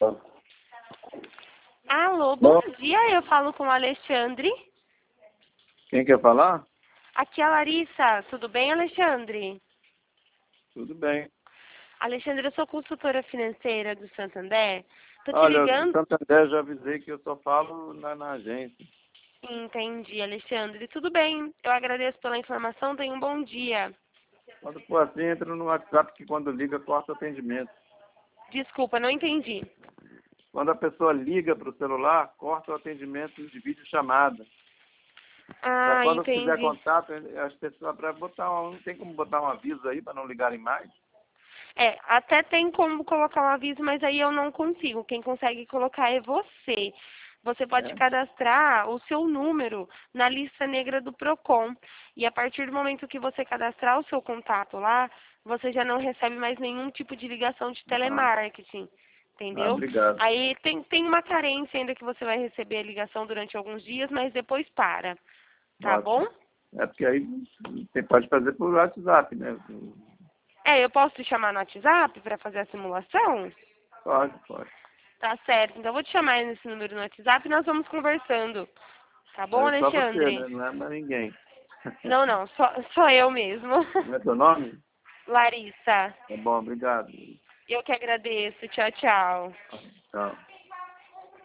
Alô, bom dia, eu falo com o Alexandre. Quem quer falar? Aqui é a Larissa, tudo bem, Alexandre? Tudo bem. Alexandre, eu sou consultora financeira do Santander. Tô te Olha, o ligando. Santander já avisei que eu só falo na agência. Entendi, Alexandre. Tudo bem, eu agradeço pela informação, tenha um bom dia. Quando for assim, entra no WhatsApp que quando liga, corta o atendimento. Desculpa, não entendi. Quando a pessoa liga para o celular, corta o atendimento de videochamada. Para Ah, quando fizer entendi. contato, as pessoas para botar não tem como botar um aviso aí para não ligarem mais? Até tem como colocar um aviso, mas aí eu não consigo. Quem consegue colocar é você. Você pode É. cadastrar o seu número na lista negra do Procon. E a partir do momento que você cadastrar o seu contato lá, você já não recebe mais nenhum tipo de ligação de telemarketing. Entendeu? Obrigado. Aí tem uma carência ainda que você vai receber a ligação durante alguns dias, mas depois para. Tá bom? Ótimo. É porque aí você pode fazer por WhatsApp, né? Eu posso te chamar no WhatsApp para fazer a simulação? Pode, pode. Tá certo. Então eu vou te chamar aí nesse número no WhatsApp e nós vamos conversando. Tá bom, É só você, Alexandre? né? Não é mais ninguém. Não, não, só eu mesmo. Não é teu nome? Larissa, Tá bom, obrigado. eu que agradeço. Tchau, tchau. Tchau.